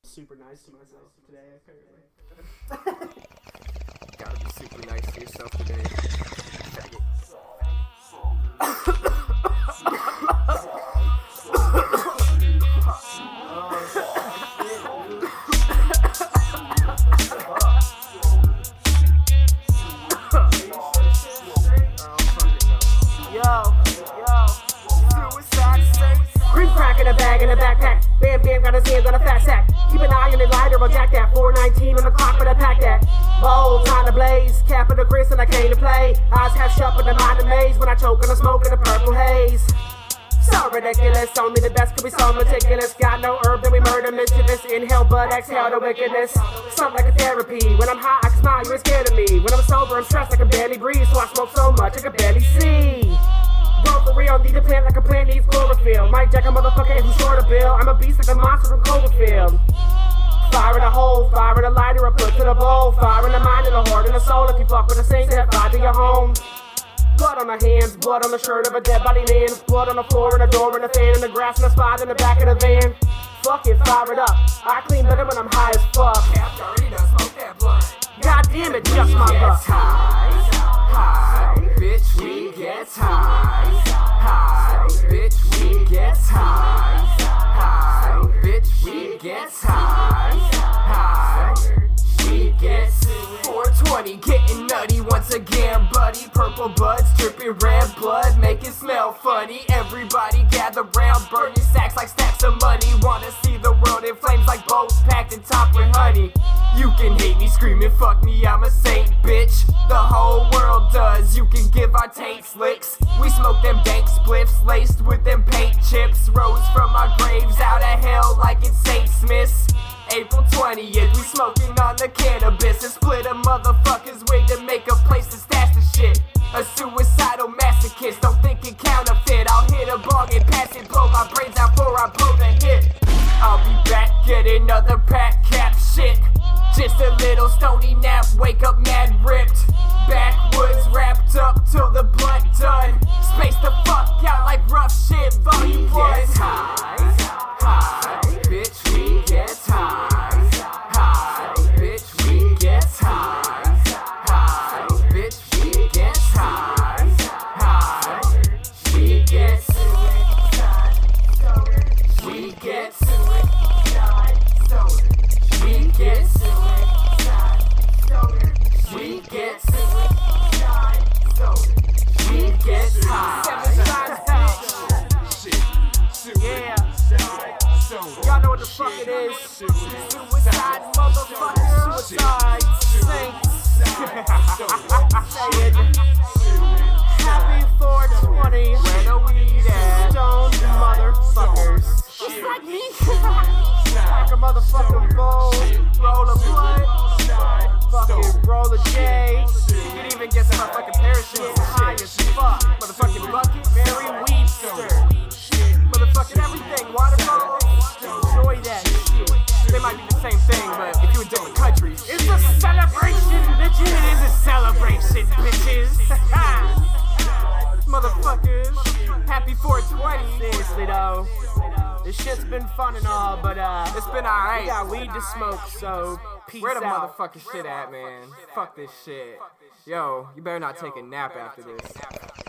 super nice to myself today, apparently. Gotta be super nice to yourself today. Green crack in a bag in a backpack. Bam bam, got his hands on a fat sack. Keep an eye on the lighter, I'll jack that. 419 on the clock, but I pack that. Bold, time to blaze. Cap of the grist and I came to play. Eyes half shut, but the mind amazed when I choke on the smoke of the purple haze. So ridiculous, only the best could be so meticulous. Got no herb, then we murder mischievous. Inhale, but exhale the wickedness. Something like a therapy. When I'm high, I can smile, you ain't scared of me. When I'm sober, I'm stressed, I can barely breathe. So I smoke so much, I can barely see. Go for real, need a plant like a plant needs chlorophyll. Might jack a motherfucker who's short a bill. I'm a beast like a monster from Cloverfield. Fire in a hole, fire in a lighter, I put to the bowl. Fire in the mind and the heart and the soul. If you fuck with a saint, set fire to your home. Blood on my hands, blood on the shirt of a dead body man. Blood on the floor and a door and a fan and the grass and a spot in the back of the van. Fuck it, fire it up. I clean better when I'm high as fuck. God damn it, just my luck. High, bitch, we get high. High, bitch, we get high. High, bitch, we get high. High, we get 420, getting nutty once again, buddy. Purple buds, dripping red blood, make it smell funny. Everybody gather round, burn your sacks like stacks of money. Wanna see the world in flames like boats packed and topped with honey. You can hate me, screaming, fuck me, I'm a saint, bitch. The whole world does, you can give our tape slicks. We smoke them dank spliffs, laced with them paint chips. Rose from our graves, out of hell like it's St. Smith's. April 20th, we smoking on the cannabis. And split a motherfucker's wig to make a place to stash the shit. A suicidal masochist, don't think it counterfeit. I'll hit a bong and pass it, blow my brains out before I blow the hit. I'll be back, get another pack cap shit. Just a little stony nap, wake up mad ripped. Backwoods wrapped up till the blunt done. Space the fuck out like rough shit, volume 1. High, bitch, we get high. High, bitch, we get high. High, bitch, we get high. High, we get we get we get we get we get high. Yeah. Y'all know what the fuck it is. Suicide, motherfucker, suicide, saints. Say it. Happy 420. Where the weed at? Stoned motherfuckers. Just like me. Like a motherfucking bowl. Roll a blunt. Fucking roll a J. You can even get some motherfucking parachutes high as fuck. Motherfucking bucket, Mary Weedster. Motherfucking everything, waterfall. Enjoy that shit. They might be the same thing, but if you in different countries. It's a celebration, bitches. It is a celebration, bitches. Motherfuckers. Happy 420. Seriously though. This shit's been fun and all, but It's been alright. we got weed to smoke, so peace Where the out. motherfucking shit at, man? Fuck this shit. Yo, you better not take a nap after this.